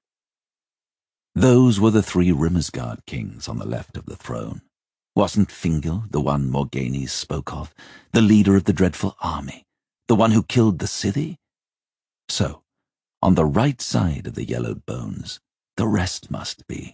Those were the three Rimmersgard kings on the left of the throne. Wasn't Fingal the one Morghanes spoke of, the leader of the dreadful army, the one who killed the Scythe? So, on the right side of the yellowed bones, the rest must be.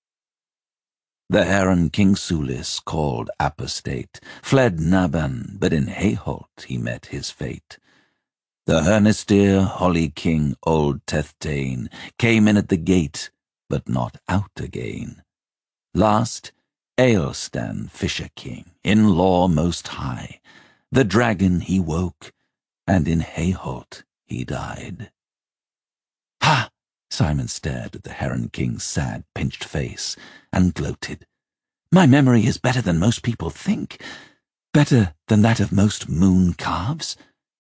The Heron King Sulis, called apostate, fled Naban, but in Hayholt he met his fate. The Hernistir, Holly King, old Tethtain, came in at the gate, but not out again. Last, Aelstan, Fisher King, in law most high. The dragon he woke, and in Hayholt he died. Ha! Simon stared at the Heron King's sad, pinched face, and gloated. My memory is better than most people think, better than that of most moon calves.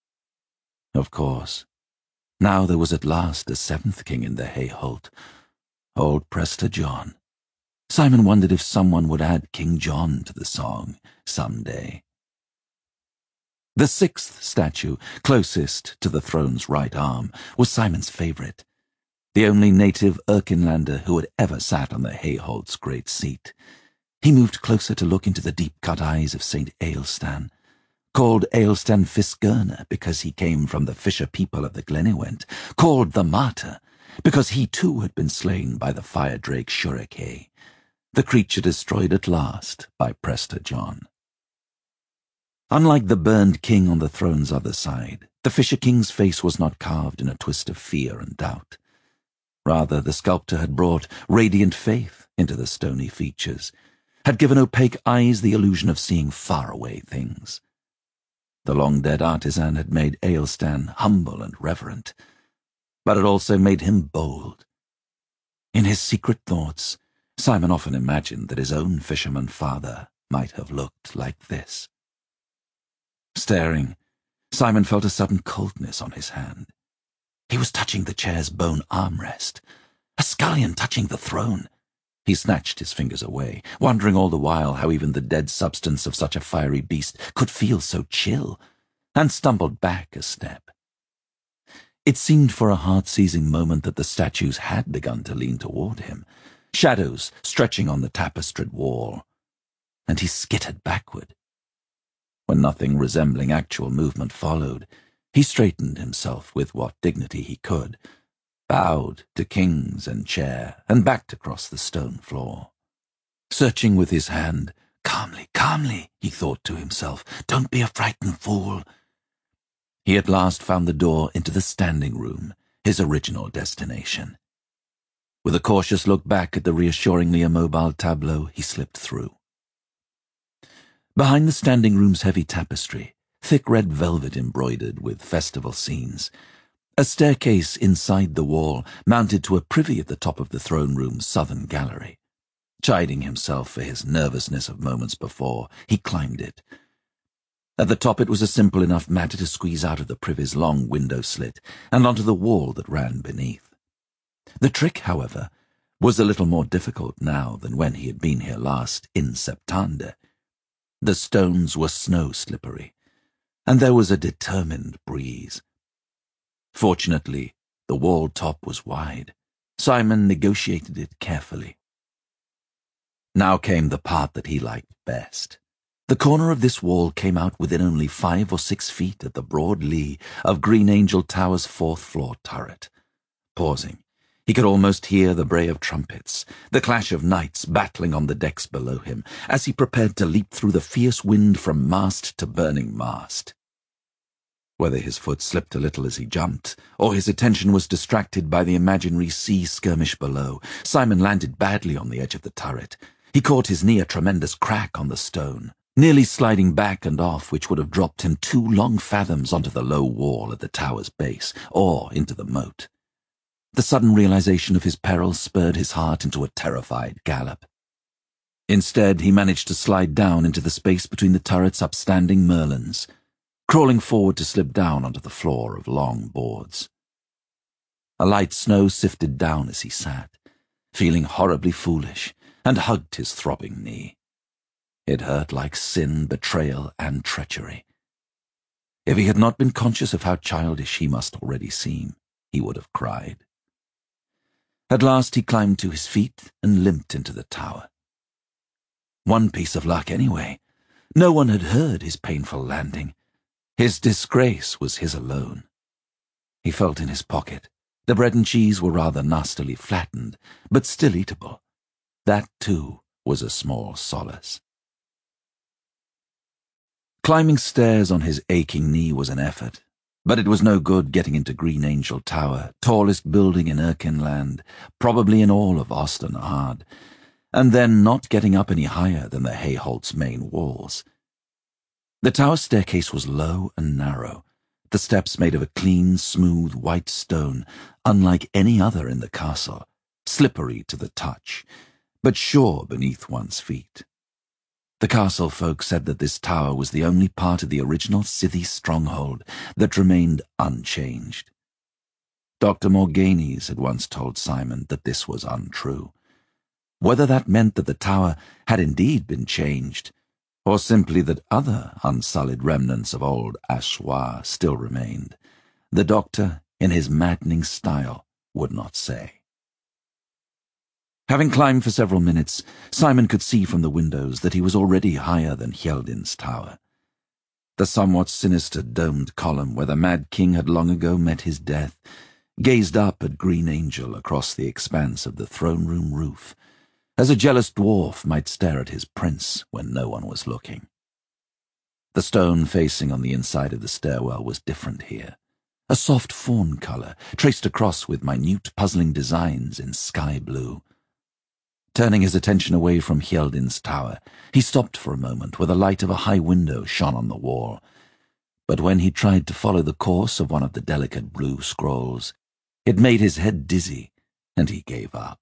Of course, now there was at last a seventh king in the Hayholt, old Prester John. Simon wondered if someone would add King John to the song some day. The sixth statue, closest to the throne's right arm, was Simon's favourite, the only native Erkinlander who had ever sat on the Hayholt's great seat. He moved closer to look into the deep-cut eyes of Saint Aelstan, called Aelstan Fisgurna because he came from the fisher people of the Glenywent, called the Martyr because he too had been slain by the fire drake Shurikay, the creature destroyed at last by Prester John. Unlike the burned king on the throne's other side, the Fisher King's face was not carved in a twist of fear and doubt. Rather, the sculptor had brought radiant faith into the stony features, had given opaque eyes the illusion of seeing faraway things. The long-dead artisan had made Aelstan humble and reverent, but it also made him bold. In his secret thoughts, Simon often imagined that his own fisherman father might have looked like this. Staring, Simon felt a sudden coldness on his hand. He was touching the chair's bone armrest, a scullion touching the throne. He snatched his fingers away, wondering all the while how even the dead substance of such a fiery beast could feel so chill, and stumbled back a step. It seemed for a heart-seizing moment that the statues had begun to lean toward him, shadows stretching on the tapestried wall, and he skittered backward. When nothing resembling actual movement followed, he straightened himself with what dignity he could, bowed to kings and chair, and backed across the stone floor. Searching with his hand, "Calmly, calmly," he thought to himself, "don't be a frightened fool." He at last found the door into the standing room, his original destination. With a cautious look back at the reassuringly immobile tableau, he slipped through. Behind the standing room's heavy tapestry, thick red velvet embroidered with festival scenes, a staircase inside the wall mounted to a privy at the top of the throne room's southern gallery. Chiding himself for his nervousness of moments before, he climbed it. At the top it was a simple enough matter to squeeze out of the privy's long window slit and onto the wall that ran beneath. The trick, however, was a little more difficult now than when he had been here last in September. The stones were snow-slippery, and there was a determined breeze. Fortunately, the wall top was wide. Simon negotiated it carefully. Now came the part that he liked best. The corner of this wall came out within only five or six feet of the broad lee of Green Angel Tower's fourth-floor turret. Pausing, he could almost hear the bray of trumpets, the clash of knights battling on the decks below him, as he prepared to leap through the fierce wind from mast to burning mast. Whether his foot slipped a little as he jumped, or his attention was distracted by the imaginary sea skirmish below, Simon landed badly on the edge of the turret. He caught his knee a tremendous crack on the stone, nearly sliding back and off, which would have dropped him two long fathoms onto the low wall at the tower's base, or into the moat. The sudden realization of his peril spurred his heart into a terrified gallop. Instead, he managed to slide down into the space between the turret's upstanding merlons, crawling forward to slip down onto the floor of long boards. A light snow sifted down as he sat, feeling horribly foolish, and hugged his throbbing knee. It hurt like sin, betrayal, and treachery. If he had not been conscious of how childish he must already seem, he would have cried. At last he climbed to his feet and limped into the tower. One piece of luck anyway. No one had heard his painful landing. His disgrace was his alone. He felt in his pocket. The bread and cheese were rather nastily flattened, but still eatable. That, too, was a small solace. Climbing stairs on his aching knee was an effort, but it was no good getting into Green Angel Tower, tallest building in Erkinland, probably in all of Osternaard, and then not getting up any higher than the Hayholt's main walls. The tower staircase was low and narrow, the steps made of a clean, smooth, white stone, unlike any other in the castle, slippery to the touch, but sure beneath one's feet. The castle folk said that this tower was the only part of the original Scythy stronghold that remained unchanged. Doctor Morganes had once told Simon that this was untrue. Whether that meant that the tower had indeed been changed, or simply that other unsullied remnants of old Assoir still remained, the doctor, in his maddening style, would not say. Having climbed for several minutes, Simon could see from the windows that he was already higher than Hjeldin's tower. The somewhat sinister domed column where the Mad King had long ago met his death gazed up at Green Angel across the expanse of the throne-room roof, as a jealous dwarf might stare at his prince when no one was looking. The stone facing on the inside of the stairwell was different here, a soft fawn colour, traced across with minute puzzling designs in sky blue. Turning his attention away from Hjeldin's tower, he stopped for a moment where the light of a high window shone on the wall. But when he tried to follow the course of one of the delicate blue scrolls, it made his head dizzy, and he gave up.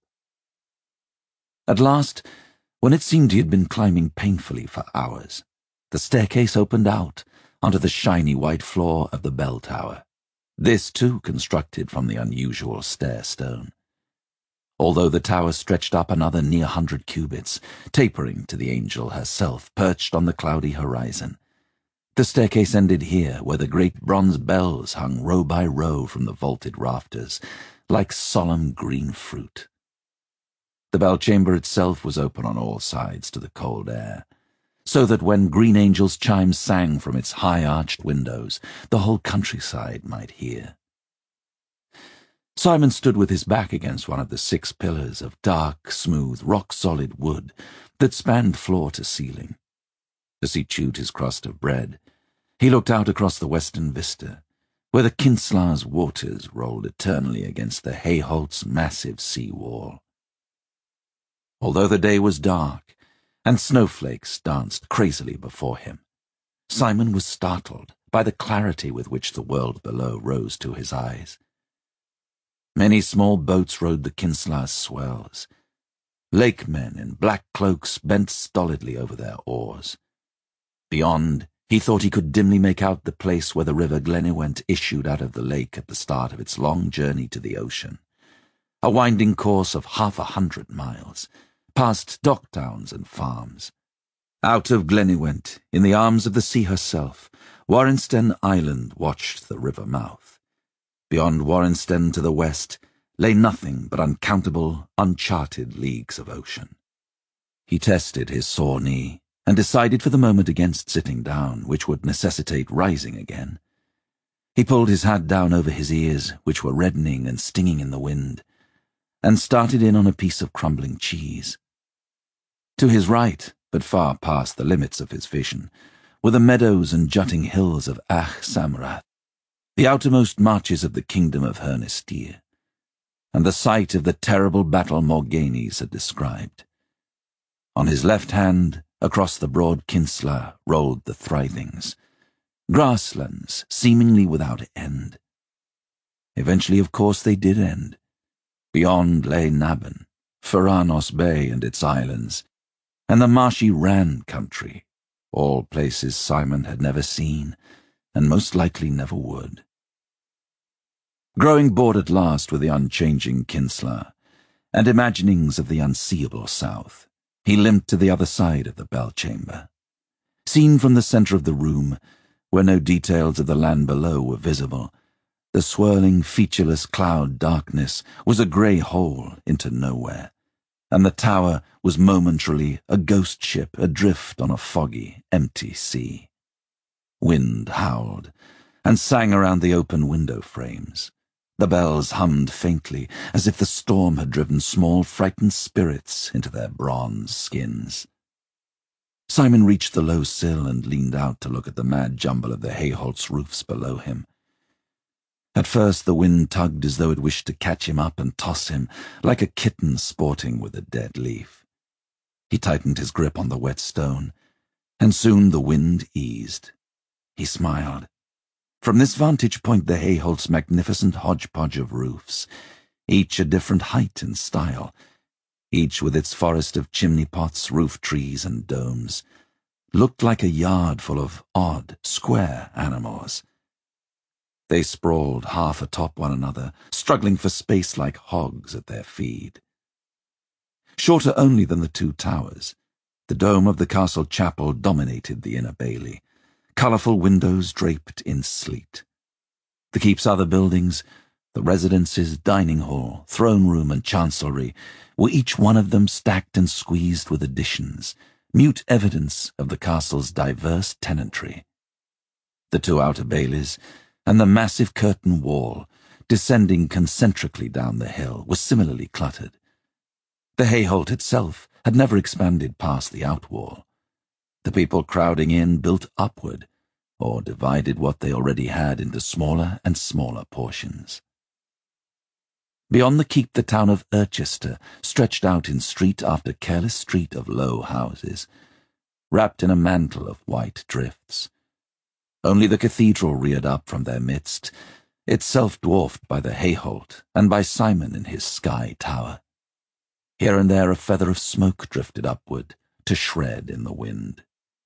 At last, when it seemed he had been climbing painfully for hours, the staircase opened out onto the shiny white floor of the bell tower, this too constructed from the unusual stair stone. Although the tower stretched up another near hundred cubits, tapering to the angel herself perched on the cloudy horizon. The staircase ended here, where the great bronze bells hung row by row from the vaulted rafters, like solemn green fruit. The bell chamber itself was open on all sides to the cold air, so that when Green Angel's chimes sang from its high-arched windows, the whole countryside might hear. Simon stood with his back against one of the six pillars of dark, smooth, rock-solid wood that spanned floor to ceiling. As he chewed his crust of bread, he looked out across the western vista, where the Kinsla's waters rolled eternally against the Hayholt's massive sea wall. Although the day was dark, and snowflakes danced crazily before him, Simon was startled by the clarity with which the world below rose to his eyes. Many small boats rode the Kinsla's swells. Lakemen in black cloaks bent stolidly over their oars. Beyond, he thought he could dimly make out the place where the river Glenywent issued out of the lake at the start of its long journey to the ocean, a winding course of half a hundred miles, past dock towns and farms. Out of Glenywent, in the arms of the sea herself, Warrensten Island watched the river mouth. Beyond Warrensten to the west lay nothing but uncountable, uncharted leagues of ocean. He tested his sore knee, and decided for the moment against sitting down, which would necessitate rising again. He pulled his hat down over his ears, which were reddening and stinging in the wind, and started in on a piece of crumbling cheese. To his right, but far past the limits of his vision, were the meadows and jutting hills of Ach Samrath, the outermost marches of the kingdom of Hernistir, and the site of the terrible battle Morghanes had described. On his left hand, across the broad Kinsla, rolled the Thrithings, grasslands seemingly without end. Eventually, of course, they did end. Beyond lay Naban, Faranos Bay and its islands, and the marshy Ran country, all places Simon had never seen, and most likely never would. Growing bored at last with the unchanging Kinsla, and imaginings of the unseeable south, he limped to the other side of the bell chamber. Seen from the centre of the room, where no details of the land below were visible, the swirling, featureless cloud darkness was a grey hole into nowhere, and the tower was momentarily a ghost ship adrift on a foggy, empty sea. Wind howled, and sang around the open window frames. The bells hummed faintly, as if the storm had driven small, frightened spirits into their bronze skins. Simon reached the low sill and leaned out to look at the mad jumble of the Hayholt's roofs below him. At first the wind tugged as though it wished to catch him up and toss him, like a kitten sporting with a dead leaf. He tightened his grip on the wet stone, and soon the wind eased. He smiled. From this vantage point the Hayholt's magnificent hodgepodge of roofs, each a different height and style, each with its forest of chimney pots, roof trees, and domes, looked like a yard full of odd, square animals. They sprawled half atop one another, struggling for space like hogs at their feed. Shorter only than the two towers, the dome of the castle chapel dominated the inner bailey, colourful windows draped in sleet. The keep's other buildings, the residences, dining hall, throne room, and chancellery, were each one of them stacked and squeezed with additions, mute evidence of the castle's diverse tenantry. The two outer baileys, and the massive curtain wall, descending concentrically down the hill, were similarly cluttered. The Hayholt itself had never expanded past the outwall. The people crowding in built upward, or divided what they already had into smaller and smaller portions. Beyond the keep the town of Irchester stretched out in street after careless street of low houses, wrapped in a mantle of white drifts. Only the cathedral reared up from their midst, itself dwarfed by the Hayholt and by Simon in his sky tower. Here and there a feather of smoke drifted upward to shred in the wind.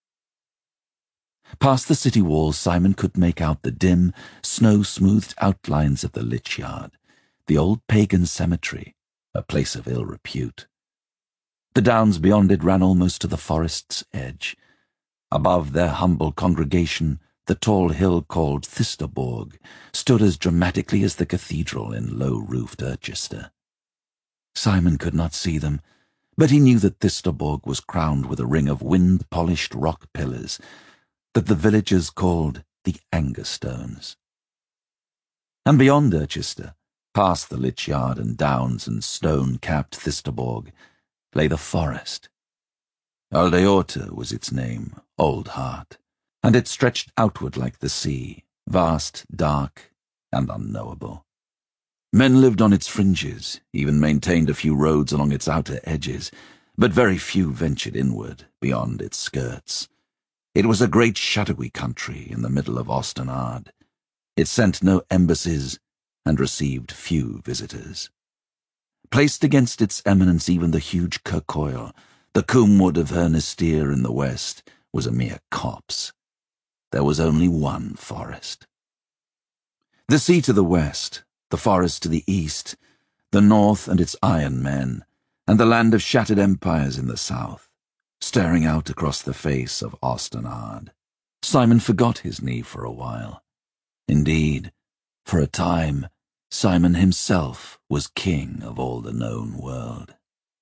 Past the city walls Simon could make out the dim, snow-smoothed outlines of the Lich Yard, the old pagan cemetery, a place of ill repute. The downs beyond it ran almost to the forest's edge. Above their humble congregation, the tall hill called Thisterborg stood as dramatically as the cathedral in low-roofed Irchester. Simon could not see them, but he knew that Thisterborg was crowned with a ring of wind-polished rock pillars that the villagers called the Angerstones. And beyond Irchester, past the Lich Yard and downs and stone-capped Thisterborg, lay the forest. Aldeorta was its name, Old Heart, and it stretched outward like the sea, vast, dark, and unknowable. Men lived on its fringes, even maintained a few roads along its outer edges, but very few ventured inward, beyond its skirts. It was a great shadowy country in the middle of Osten-Ard. It sent no embassies and received few visitors. Placed against its eminence, even the huge Kirkcoil, the Coomwood of Hernistir in the west, was a mere copse. There was only one forest. The sea to the west, the forest to the east, the north and its iron men, and the land of shattered empires in the south, staring out across the face of Osten-Ard. Simon forgot his knee for a while. Indeed, for a time, Simon himself was king of all the known world.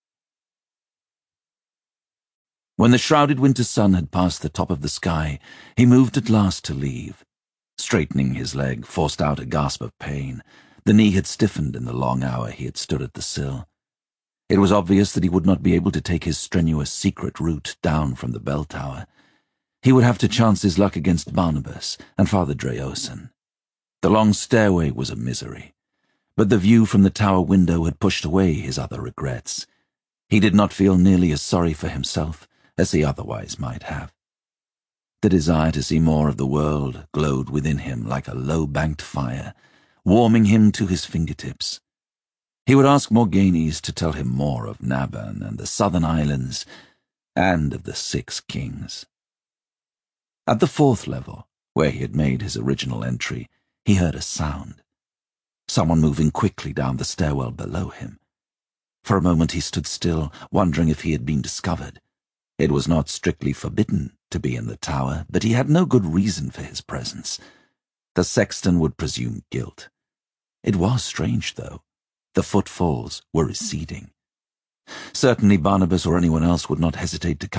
When the shrouded winter sun had passed the top of the sky, he moved at last to leave. Straightening his leg forced out a gasp of pain. The knee had stiffened in the long hour he had stood at the sill. It was obvious that he would not be able to take his strenuous secret route down from the bell tower. He would have to chance his luck against Barnabas and Father Dreoson. The long stairway was a misery, but the view from the tower window had pushed away his other regrets. He did not feel nearly as sorry for himself as he otherwise might have. The desire to see more of the world glowed within him like a low-banked fire, warming him to his fingertips. He would ask Morghanes to tell him more of Naban and the southern islands, and of the Six Kings. At the fourth level, where he had made his original entry, he heard a sound. Someone moving quickly down the stairwell below him. For a moment he stood still, wondering if he had been discovered. It was not strictly forbidden to be in the tower, but he had no good reason for his presence. The sexton would presume guilt. It was strange, though. The footfalls were receding. Certainly Barnabas or anyone else would not hesitate to come